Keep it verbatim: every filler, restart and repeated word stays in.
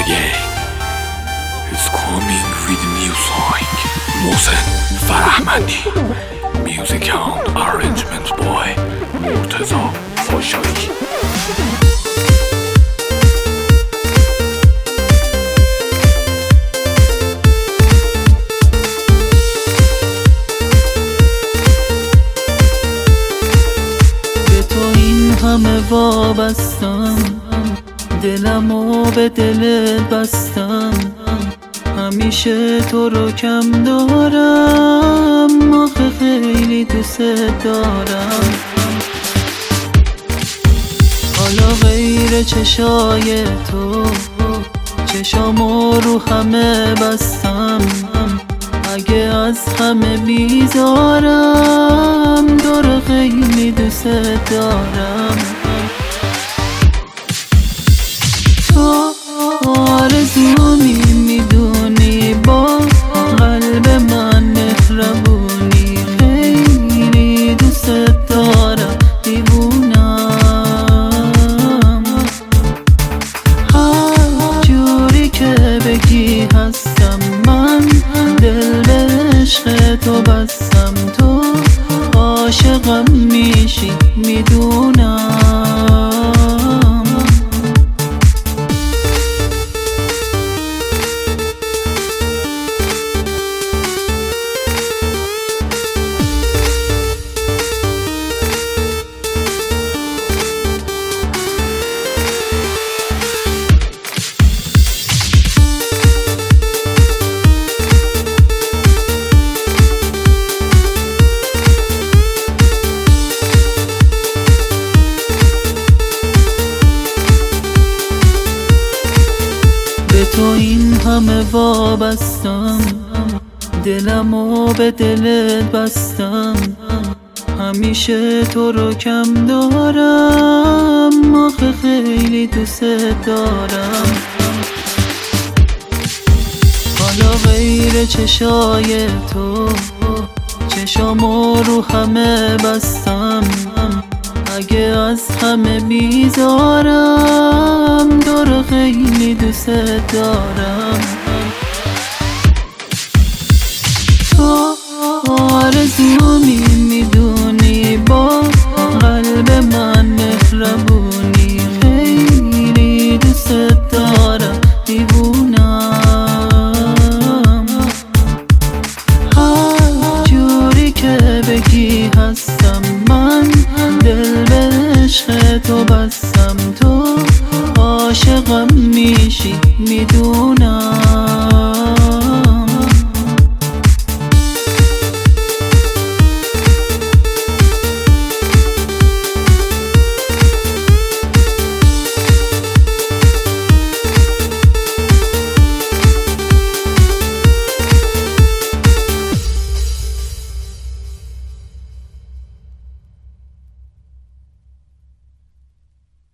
again. He's coming with new song. محسن فرهمندی. Music and arrangement boy مرتضی خوشایی. همه وابستم، دلمو به دلت بستم، همیشه تو رو کم دارم، آخه خیلی دوست دارم. حالا غیر چشای تو، چشامو رو همه بستم، اگه از همه بیزارم، دور خیلی دوست دارم. تو آرزومی میدونی، با قلب من مهربونی، خیلی دوست دارم، دیوونم. هر جوری که بگی هستم من، دل به عشق تو بستم، تو عاشقم میشی میدونم. تو این همه وابستم، دلمو به دلت بستم، همیشه تو رو کم دارم، آخه خیلی دوست دارم. حالا غیر چشای تو، چشامو رو همه بستم، اگه از همه بیزارم، دور خیلی دوست دارم.